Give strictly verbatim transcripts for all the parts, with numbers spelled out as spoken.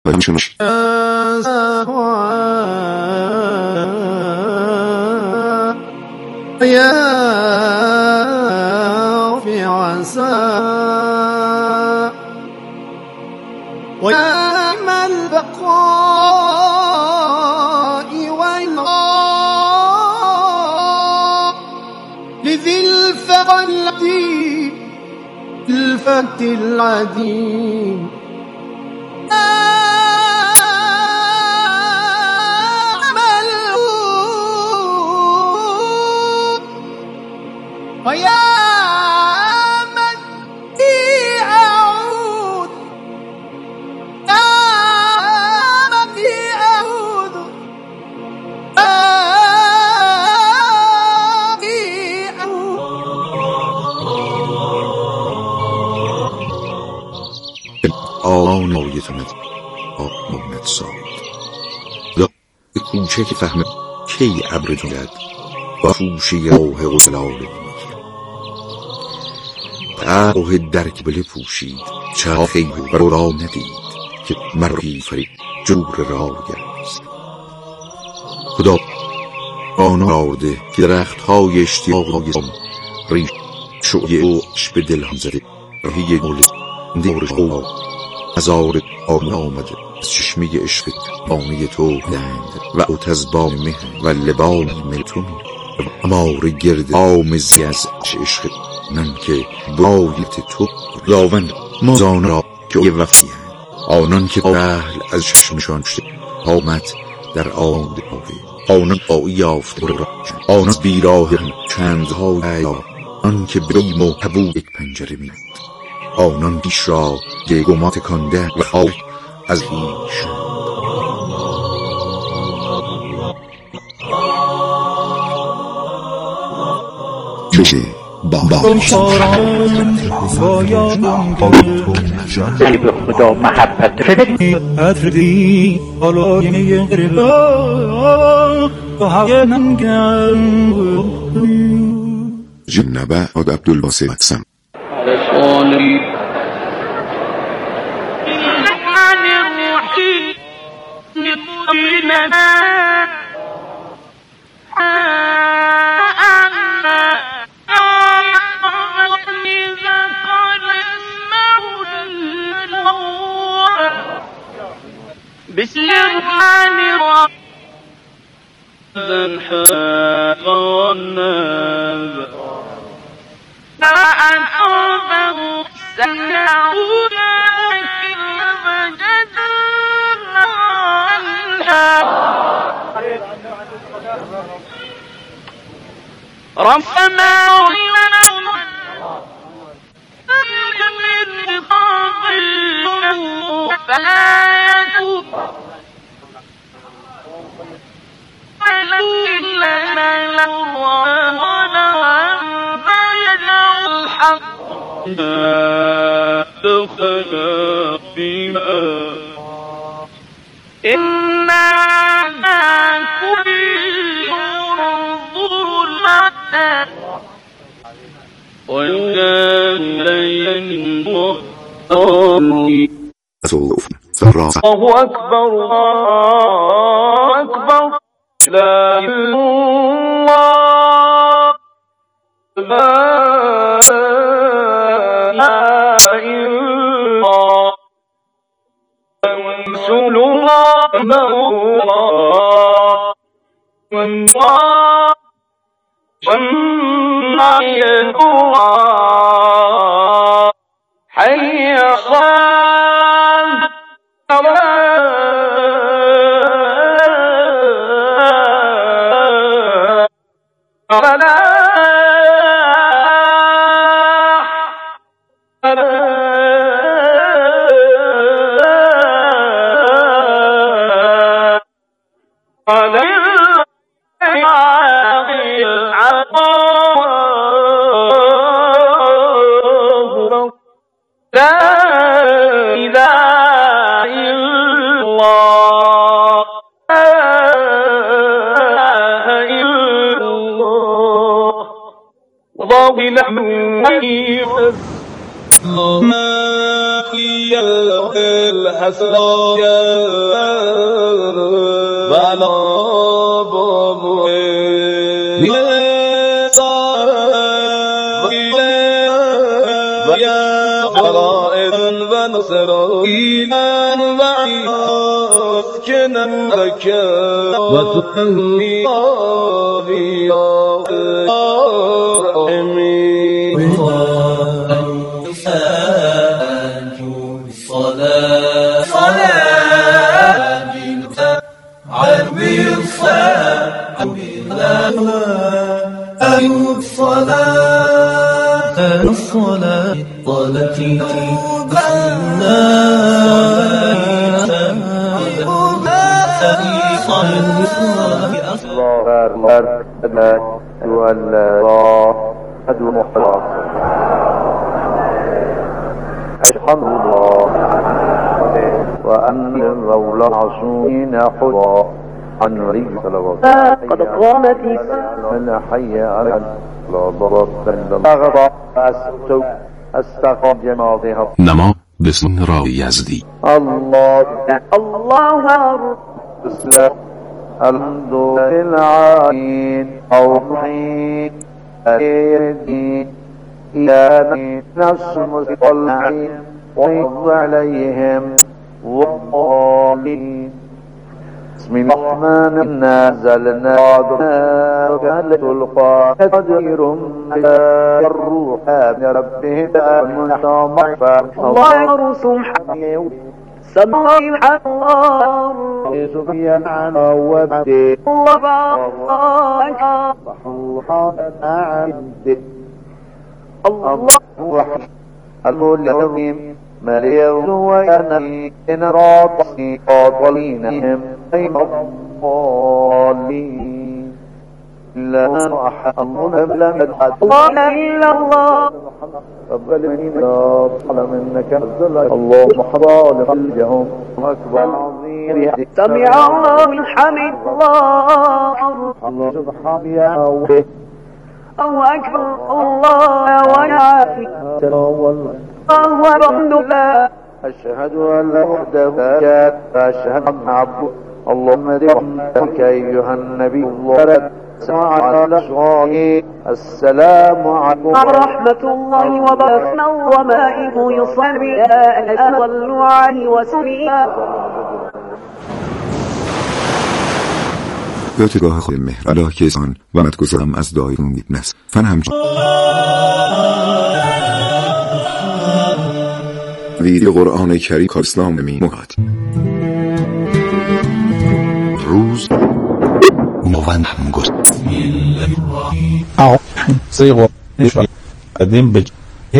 و همچنانش يا في عسى ويا ما البقاء والغاء لذي الفقد الفت العديم ويا من بي أعود يا من بي أعود يا بي آن آیتمت آمد ساد دا به کوچه که فهم کی عبر جلد و فوشی آه غزلال آه درک بله پوشید چه خیلی رو را ندید که مرگی فرید جور را گرست خدا آن آرده که درخت های اشتیاق هم ریش شعیه اوش به دل هم زده راهی مولد دارش او ازار آمد آمده از چشمه عشق بانه تو دند و اوتزبان مه و لبان ملتون امار گرد آمزی از عشق من که بایت تو داوند مازان را که یه وقتی هم آنان که اهل از چشمشان شده آمد در آمد آوه آنان بایی یافت را آنان بیراه چندها یا آن که بریم و هبو یک پنجره میند آنان پیش را گمات کنده و خواب از ایش چه بابا علی به خدا محبت اتردی آلاینه غربا و حقی من گم جنبه آد عبدالباسط سم رسولی بسم الرحمن الرحيم حق والناب فأنفه سنعود لكن فجدنا ربنا من قبله فلا يتوب لنا لروانا وانبينا الحق دخل فيها إنا كل ينظر لنا وكان لينظر الله أكبر الله أكبر لا إله إلا الله لا إله إلا الله رسول الله والله والله الله حي صال الحسرايا ولا بمؤمن ويا حرائر ونصر إيمان وعياف كنمك وتقوي بيا أمين صلاة صلاة عربي الصلاة أيوب الصلاة الصلاة طلتي الحمد لله وأن الرول عصوين حضا عن ريك صلوات قد قامت من حي على الصلاة أغضى أستو أستقى جماعتها نما بسم را یزدی الله الله بسم الحمد للعالمين أوحين الدين إيانا نسمس العين ويض عليهم والضالين بسم الرحمن نازلنا وكالة القاء تدير الروح من ربه الله سبحانه سبحان الله سبحان الله وبحمده الله الله العظيم مليون وينهي إن راضي قاطلينهم أين الضالين إلا أحد الله لم يدحد الله إلا الله قبل من لا طلب منك اللهم حضال قلبهم أكبر عظيم سمع الله من حمد الله الله سبحانه يا أوه الله أكبر الله ونعافي الله الحمد لله أشهد أن لا وحده لا أشهد أن عبده اللهم دعمك أيها النبي الله سمع على السلام عليكم ورحمة الله وبركاته ومائه يصلي بها صلوا عليه وسلم یادگاه خود مهر علاکه‌سان و مدگذارم از دایرون ابن است فن همچنین ویدیو قرآن کریم که اسلام می مهد روز نوان هم گست او سیغو قدیم به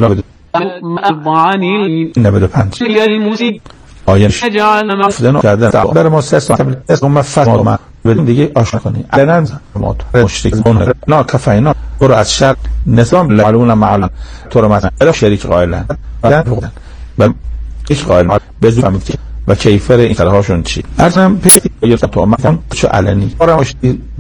الضعاني نبدو پنج الموسيقى آیه جعل مفدن کردن بر ما سه سال اسم مفهوم ما بدون دیگه آشنا کنی الان ما مشتک اون نا کفاینا برو از شر نظام معلوم معلوم تو رو مثلا الا شریک قائلن بعد بل هیچ قائل بدون فهمید و کیفر این کارهاشون چی ارزم پیش یا تو مثلا چه علنی